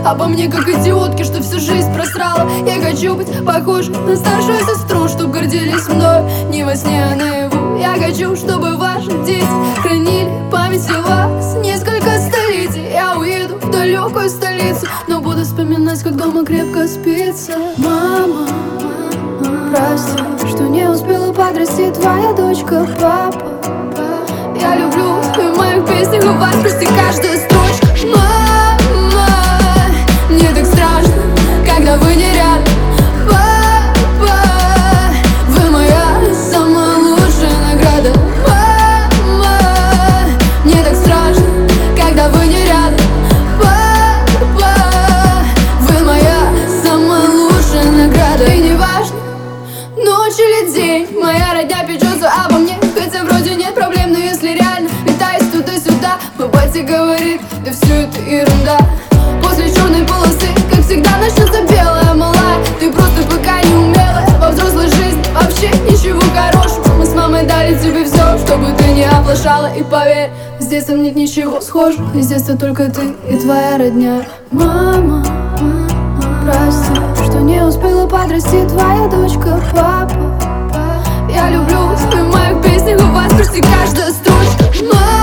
обо мне как идиотки, что всю жизнь просрала. Я хочу быть похожей на старшую сестру, чтоб гордились мной не во сне, а наяву. Я хочу, чтобы ваши дети хранили память о вас несколько столетий. Я уеду в далекую столицу, но буду вспоминать, как дома крепко спится. Мама, прости, что не успела подрасти твоя дочка. Папа, я люблю в моих песнях у вас почти каждая строчка. Мама, мне так страшно, когда вы не рядом. Папа, вы моя самая лучшая награда. Мама, мне так страшно, когда вы не рядом. Папа, вы моя самая лучшая награда. И не важно, ночь или день, моя родня печется обо мне. Хотя вроде нет проблем, но если реально летаешь туда-сюда, мой батя говорит, да все это ерунда. После черной полосы, как всегда, начнется белая малая. Ты просто пока не умелая во взрослой жизни, вообще ничего хорошего. Мы с мамой дали тебе все, чтобы ты не оплошала. И поверь, с детством нет ничего схожего. Из детства только ты и твоя родня. Мама, прости, что не успела подрасти твоя дочка. Папа, я люблю в моих песнях у вас почти каждая строчка.